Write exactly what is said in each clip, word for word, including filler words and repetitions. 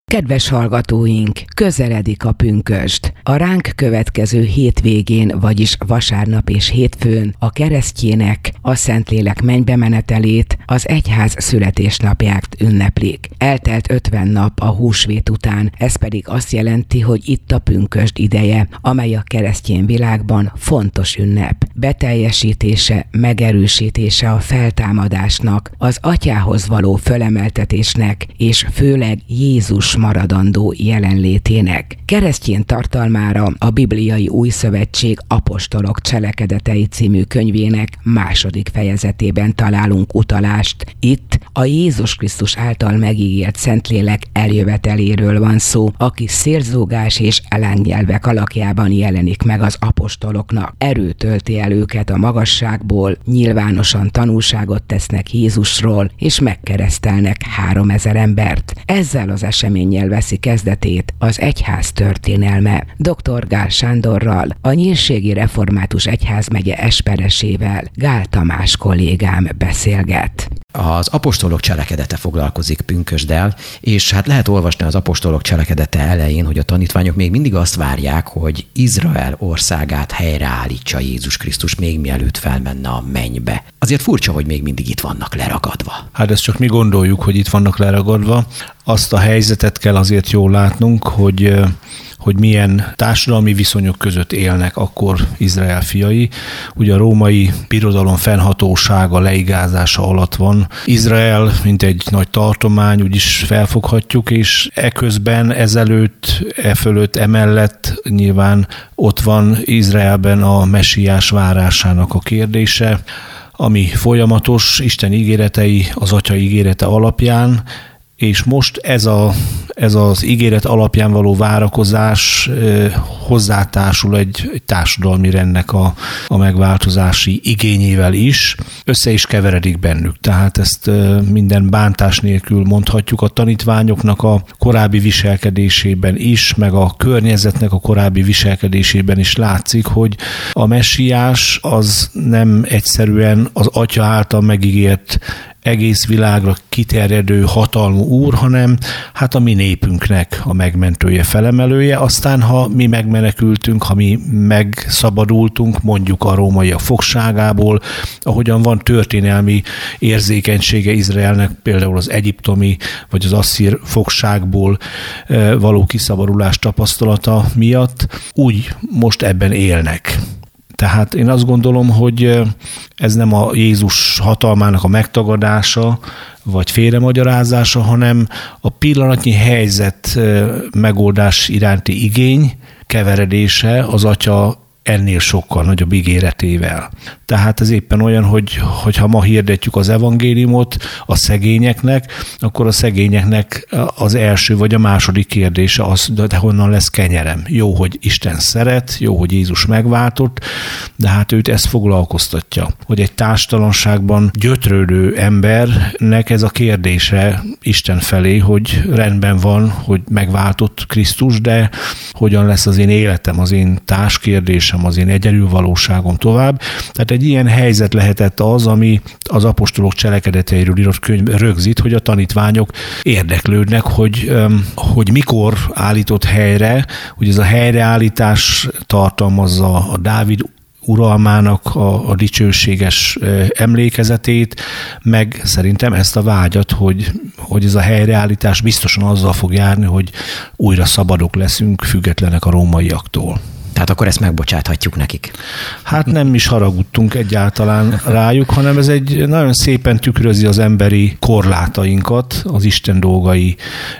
Kedves hallgatóink, közeledik a pünkösd. A ránk következő hétvégén, vagyis vasárnap és hétfőn a keresztjének a Szentlélek mennybe menetelét, az egyház születésnapját ünneplik. Eltelt ötven nap a húsvét után, ez pedig azt jelenti, hogy itt a pünkösd ideje, amely a keresztény világban fontos ünnep. Beteljesítése, megerősítése a feltámadásnak, az atyához való fölemeltetésnek, és főleg Jézus maradandó jelenlétének. Keresztény tartalmára a Bibliai Új Szövetség Apostolok Cselekedetei című könyvének második fejezetében találunk utalást. Itt a Jézus Krisztus által megígért Szentlélek eljöveteléről van szó, aki szélzúgás és elánnyelvek alakjában jelenik meg az apostoloknak. Erő tölti el őket a magasságból, nyilvánosan tanúságot tesznek Jézusról, és megkeresztelnek háromezer embert. Ezzel az eseménnyel veszi kezdetét az egyház történelme. doktor Gál Sándorral, a Nyírségi Református Egyházmegye esperesével Gál Tamás kollégám beszélget. Az apostolok cselekedete foglalkozik pünkösddel, és hát lehet olvasni az apostolok cselekedete elején, hogy a tanítványok még mindig azt várják, hogy Izrael országát helyreállítsa Jézus Krisztus még mielőtt felmenne a mennybe. Azért furcsa, hogy még mindig itt vannak leragadva. Hát ezt csak mi gondoljuk, hogy itt vannak leragadva. Azt a helyzetet kell azért jól látnunk, hogy hogy milyen társadalmi viszonyok között élnek akkor Izrael fiai. Ugye a római birodalom fennhatósága, leigázása alatt van Izrael, mint egy nagy tartomány, úgyis felfoghatjuk, és eközben ezelőtt, e fölött, emellett nyilván ott van Izraelben a messiás várásának a kérdése, ami folyamatos, Isten ígéretei az Atya ígérete alapján, és most ez, a, ez az ígéret alapján való várakozás eh, hozzátársul egy, egy társadalmi rendnek a, a megváltozási igényével is, össze is keveredik bennük. Tehát ezt eh, minden bántás nélkül mondhatjuk, a tanítványoknak a korábbi viselkedésében is, meg a környezetnek a korábbi viselkedésében is látszik, hogy a messiás az nem egyszerűen az Atya által megígért egész világra kiterjedő hatalmú úr, hanem hát a mi népünknek a megmentője, felemelője. Aztán, ha mi megmenekültünk, ha mi megszabadultunk, mondjuk a rómaiak fogságából, ahogyan van történelmi érzékenysége Izraelnek, például az egyiptomi vagy az asszír fogságból való kiszabadulás tapasztalata miatt, úgy most ebben élnek. Tehát én azt gondolom, hogy ez nem a Jézus hatalmának a megtagadása, vagy félremagyarázása, hanem a pillanatnyi helyzet megoldás iránti igény keveredése az Atya ennél sokkal nagyobb ígéretével. Tehát ez éppen olyan, hogy hogyha ma hirdetjük az evangéliumot a szegényeknek, akkor a szegényeknek az első vagy a második kérdése az, de honnan lesz kenyerem? Jó, hogy Isten szeret, jó, hogy Jézus megváltott, de hát őt ez foglalkoztatja, hogy egy társtalanságban gyötrődő embernek ez a kérdése Isten felé, hogy rendben van, hogy megváltott Krisztus, de hogyan lesz az én életem, az én társkérdésem, az én egyedülvalóságom tovább. Tehát egy ilyen helyzet lehetett az, ami az apostolok cselekedeteiről írott könyv rögzít, hogy a tanítványok érdeklődnek, hogy, hogy mikor állított helyre, hogy ez a helyreállítás tartalmazza a Dávid uralmának a, a dicsőséges emlékezetét, meg szerintem ezt a vágyat, hogy, hogy ez a helyreállítás biztosan azzal fog járni, hogy újra szabadok leszünk, függetlenek a rómaiaktól. Tehát akkor ezt megbocsáthatjuk nekik. Hát nem is haragudtunk egyáltalán rájuk, hanem ez egy nagyon szépen tükrözi az emberi korlátainkat az Isten dolgai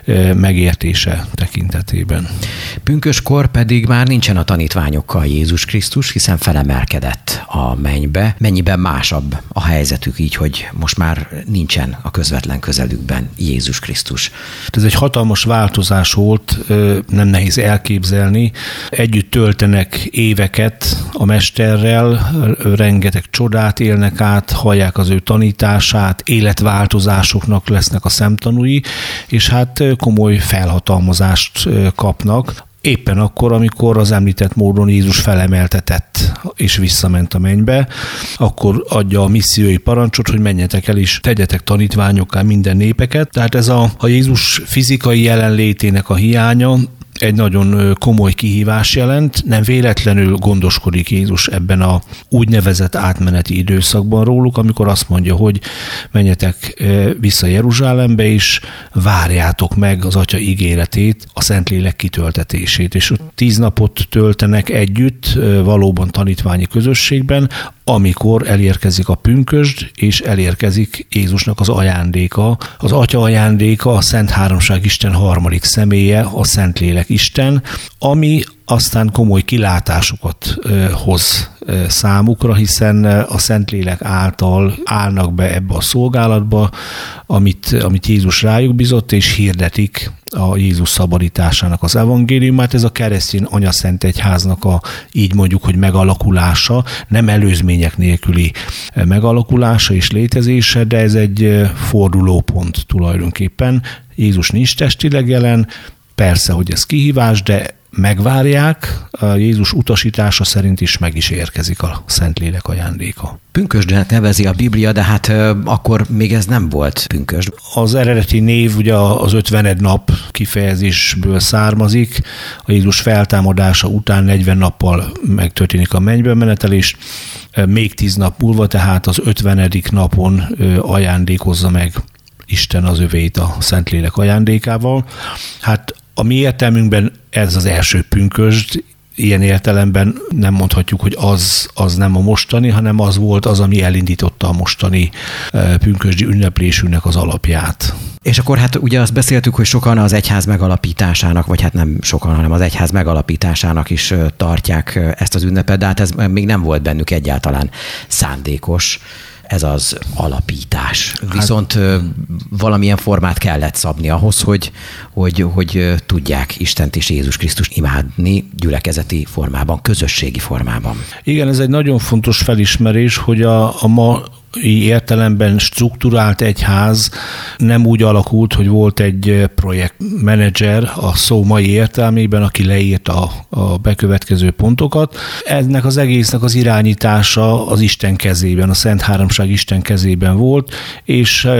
megértése tekintetében. Pünköskor pedig már nincsen a tanítványokkal Jézus Krisztus, hiszen felemelkedett a mennybe. Mennyiben másabb a helyzetük így, hogy most már nincsen a közvetlen közelükben Jézus Krisztus. Ez egy hatalmas változás volt, nem nehéz elképzelni. Együtt töltenek éveket a mesterrel, rengeteg csodát élnek át, hallják az ő tanítását, életváltozásoknak lesznek a szemtanúi, és hát komoly felhatalmazást kapnak. éppen akkor, amikor az említett módon Jézus felemeltetett és visszament a mennybe, akkor adja a missziói parancsot, hogy menjetek el és tegyetek tanítványokká minden népeket. Tehát ez a, a Jézus fizikai jelenlétének a hiánya egy nagyon komoly kihívás jelent. Nem véletlenül gondoskodik Jézus ebben a úgynevezett átmeneti időszakban róluk, amikor azt mondja, hogy menjetek vissza Jeruzsálembe, és várjátok meg az Atya ígéretét, a Szentlélek kitöltetését. És tíz napot töltenek együtt valóban tanítványi közösségben, amikor elérkezik a pünkösd, és elérkezik Jézusnak az ajándéka. Az Atya ajándéka, a Szent Háromság Isten harmadik személye, a Szentlélek Isten, ami aztán komoly kilátásokat hoz számukra, hiszen a Szentlélek által állnak be ebbe a szolgálatba, amit, amit Jézus rájuk bizott, és hirdetik a Jézus szabadításának az evangéliumát. Ez a keresztény anyaszent egyháznak a, így mondjuk, hogy megalakulása, nem előzmények nélküli megalakulása és létezése, de ez egy fordulópont tulajdonképpen. Jézus nincs testileg jelen, persze, hogy ez kihívás, de megvárják, a Jézus utasítása szerint is meg is érkezik a Szentlélek ajándéka. Pünkösdnek nevezi a Biblia, de hát akkor még ez nem volt pünkösd. Az eredeti név ugye az ötvened nap kifejezésből származik. A Jézus feltámadása után negyven nappal megtörténik a mennybe menetelés. Még tíz nap múlva, tehát az ötvenedik napon ajándékozza meg Isten az övét a Szentlélek ajándékával. Hát a mi értelmünkben ez az első pünkösd, ilyen értelemben nem mondhatjuk, hogy az, az nem a mostani, hanem az volt az, ami elindította a mostani pünkösdi ünneplésünknek az alapját. És akkor hát ugye azt beszéltük, hogy sokan az egyház megalapításának, vagy hát nem sokan, hanem az egyház megalapításának is tartják ezt az ünnepet, de hát ez még nem volt bennük egyáltalán szándékos. Ez az alapítás. Viszont hát, valamilyen formát kellett szabni ahhoz, hogy, hogy, hogy tudják Istent és Jézus Krisztust imádni gyülekezeti formában, közösségi formában. Igen, ez egy nagyon fontos felismerés, hogy a, a ma értelemben strukturált egyház nem úgy alakult, hogy volt egy projektmenedzser a szó mai értelmében, aki leírta a, a bekövetkező pontokat. Ennek az egésznek az irányítása az Isten kezében, a Szent Háromság Isten kezében volt, és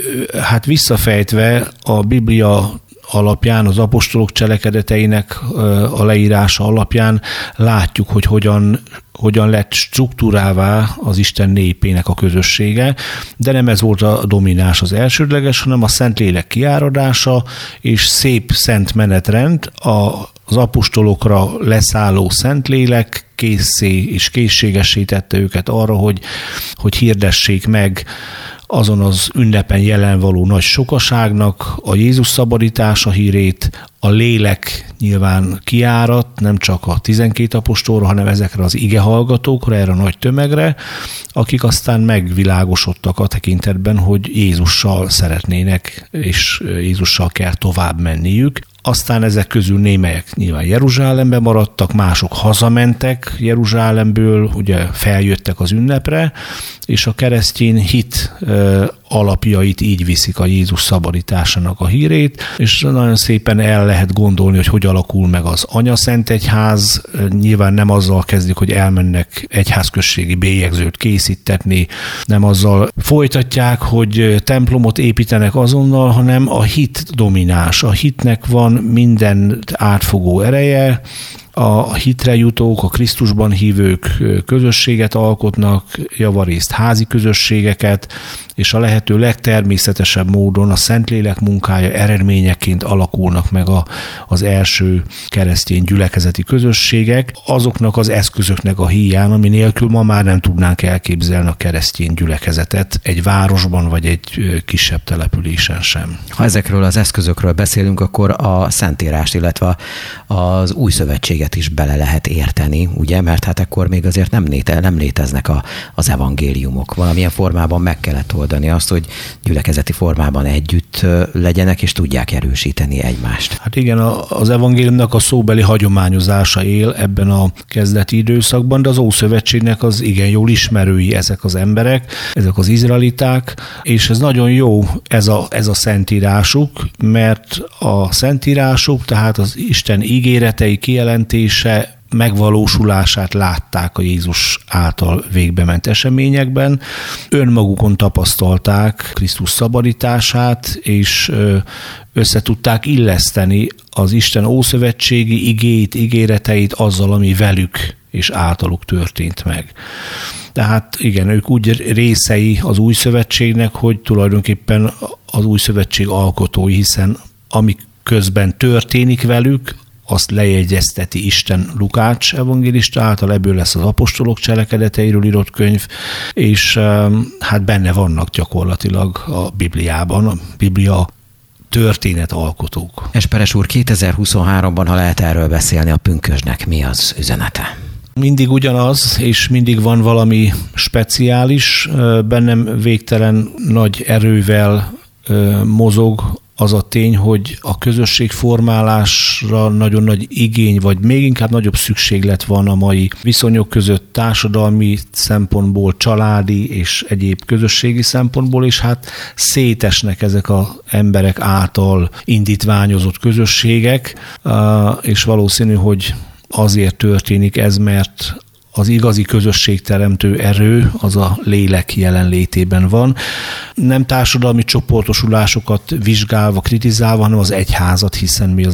hát visszafejtve a Biblia alapján, az apostolok cselekedeteinek a leírása alapján látjuk, hogy hogyan hogyan lett struktúrává az Isten népének a közössége, de nem ez volt a domináns az elsődleges, hanem a Szentlélek kiáradása és szép szent menetrend, az apostolokra leszálló Szentlélek készé és készségessé tette őket arra, hogy, hogy hirdessék meg azon az ünnepen jelen való nagy sokaságnak a Jézus szabadítása hírét, a lélek nyilván kiáradt, nem csak a tizenkét apostolra, hanem ezekre az igehallgatókra, erre a nagy tömegre, akik aztán megvilágosodtak a tekintetben, hogy Jézussal szeretnének, és Jézussal kell tovább menniük. Aztán ezek közül némelyek nyilván Jeruzsálembe maradtak, mások hazamentek Jeruzsálemből, ugye feljöttek az ünnepre, és a keresztény hit alapjait így viszik a Jézus szabadításának a hírét, és nagyon szépen el lehet gondolni, hogy hogy alakul meg az anyaszent egyház. Nyilván nem azzal kezdik, hogy elmennek egyházközségi bélyegzőt készítetni, nem azzal folytatják, hogy templomot építenek azonnal, hanem a hit domináns. A hitnek van minden átfogó ereje, a hitre jutók, a Krisztusban hívők közösséget alkotnak, javarészt házi közösségeket, és a lehető legtermészetesebb módon a Szentlélek munkája eredményeként alakulnak meg a, az első keresztény gyülekezeti közösségek, azoknak az eszközöknek a híján, ami nélkül ma már nem tudnánk elképzelni a keresztény gyülekezetet egy városban vagy egy kisebb településen sem. Ha ezekről az eszközökről beszélünk, akkor a Szentírást, illetve az Új Szövetséget közösséget is bele lehet érteni, ugye, mert hát akkor még azért nem, léte, nem léteznek a, az evangéliumok. Valamilyen formában meg kellett oldani azt, hogy gyülekezeti formában együtt legyenek, és tudják erősíteni egymást. Hát igen, az evangéliumnak a szóbeli hagyományozása él ebben a kezdeti időszakban, de az Ószövetségnek az igen jól ismerői ezek az emberek, ezek az izraeliták, és ez nagyon jó, ez a, ez a szentírásuk, mert a szentírásuk, tehát az Isten ígéretei kijelentése megvalósulását látták a Jézus által végbement eseményekben, önmagukon tapasztalták Krisztus szabadítását, és össze tudták illeszteni az Isten ószövetségi igéit, ígéreteit azzal, ami velük és általuk történt meg. Tehát igen, ők úgy részei az új szövetségnek, hogy tulajdonképpen az új szövetség alkotói, hiszen ami közben történik velük, azt lejegyezteti Isten Lukács evangélista által, ebből lesz az apostolok cselekedeteiről írott könyv, és hát benne vannak gyakorlatilag a Bibliában, a Biblia történetalkotók. Esperes úr, kétezer-huszonháromban, ha lehet erről beszélni, a pünkösdnek mi az üzenete? Mindig ugyanaz, és mindig van valami speciális, bennem végtelen nagy erővel mozog az a tény, hogy a közösségformálásra nagyon nagy igény, vagy még inkább nagyobb szükséglet van a mai viszonyok között társadalmi szempontból, családi és egyéb közösségi szempontból, és hát szétesnek ezek az emberek által indítványozott közösségek, és valószínű, hogy azért történik ez, mert az igazi közösségteremtő erő az a lélek jelenlétében van. Nem társadalmi csoportosulásokat vizsgálva, kritizálva, hanem az egyházat, hiszen mi az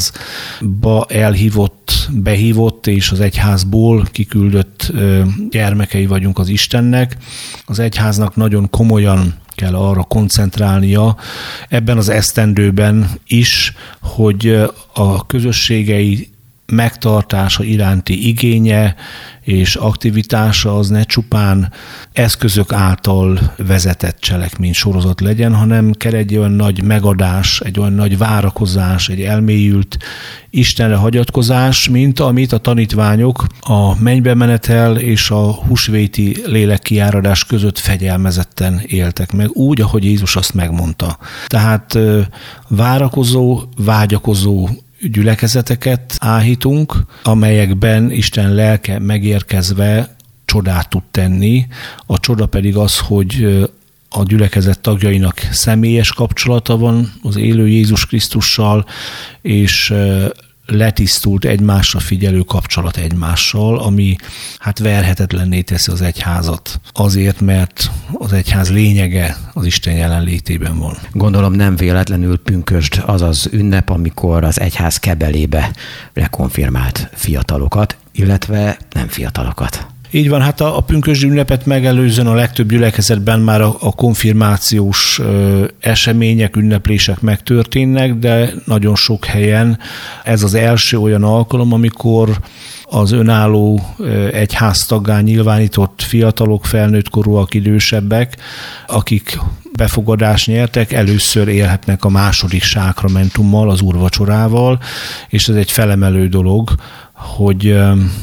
egyházba elhívott, behívott és az egyházból kiküldött gyermekei vagyunk az Istennek. Az egyháznak nagyon komolyan kell arra koncentrálnia ebben az esztendőben is, hogy a közösségei megtartása iránti igénye és aktivitása az ne csupán eszközök által vezetett cselekmény sorozat legyen, hanem kell egy olyan nagy megadás, egy olyan nagy várakozás, egy elmélyült Istenre hagyatkozás, mint amit a tanítványok a mennybe menetel és a húsvéti lélekkiáradás között fegyelmezetten éltek meg, úgy, ahogy Jézus azt megmondta. Tehát várakozó, vágyakozó gyülekezeteket áhítunk, amelyekben Isten lelke megérkezve csodát tud tenni. A csoda pedig az, hogy a gyülekezet tagjainak személyes kapcsolata van az élő Jézus Krisztussal, és letisztult egymásra figyelő kapcsolat egymással, ami hát verhetetlenné teszi az egyházat. Azért, mert az egyház lényege az Isten jelenlétében van. Gondolom nem véletlenül pünkösd az az ünnep, amikor az egyház kebelébe lekonfirmált fiatalokat, illetve nem fiatalokat. Így van, hát a, a pünkösdi ünnepet megelőzően a legtöbb gyülekezetben már a, a konfirmációs ö, események, ünneplések megtörténnek, de nagyon sok helyen ez az első olyan alkalom, amikor az önálló egyháztaggá nyilvánított fiatalok, felnőttkorúak, idősebbek, akik befogadást nyertek, először élhetnek a második sákramentummal, az úrvacsorával, és ez egy felemelő dolog, hogy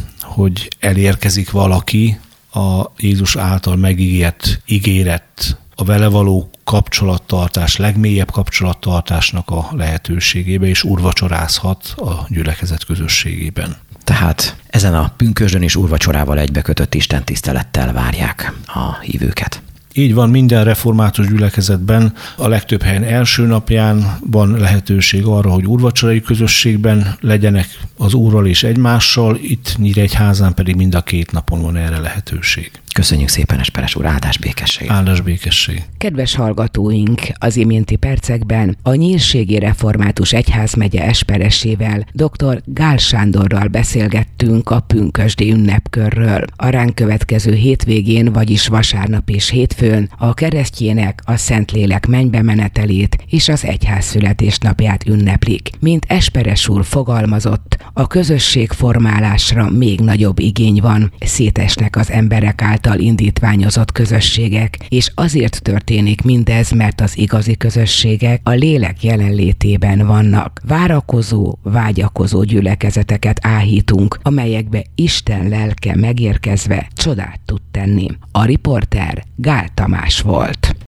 hogy elérkezik valaki a Jézus által megígért, ígéret, a vele való kapcsolattartás, legmélyebb kapcsolattartásnak a lehetőségébe, és úrvacsorázhat a gyülekezet közösségében. Tehát ezen a pünkösdön is úrvacsorával egybekötött istentisztelettel várják a hívőket. Így van, minden református gyülekezetben a legtöbb helyen első napján van lehetőség arra, hogy úrvacsorai közösségben legyenek az Úrral és egymással, itt Nyíregyházán pedig mind a két napon van erre lehetőség. Köszönjük szépen, Esperes úr, áldás békesség. Áldás békesség. Kedves hallgatóink, az iménti percekben a Nyírségi Református Egyházmegye esperesével, dr. Gál Sándorral beszélgettünk a pünkösdi ünnepkörről. A ránk következő hétvégén, vagyis vasárnap és hétfőn a keresztjének a Szentlélek mennybe menetelét és az egyház születésnapját ünneplik. Mint Esperes úr fogalmazott, a közösségformálásra még nagyobb igény van, szétesnek az emberek által által indítványozott közösségek, és azért történik mindez, mert az igazi közösségek a lélek jelenlétében vannak. Várakozó, vágyakozó gyülekezeteket áhítunk, amelyekbe Isten lelke megérkezve csodát tud tenni. A riporter Gál Tamás volt.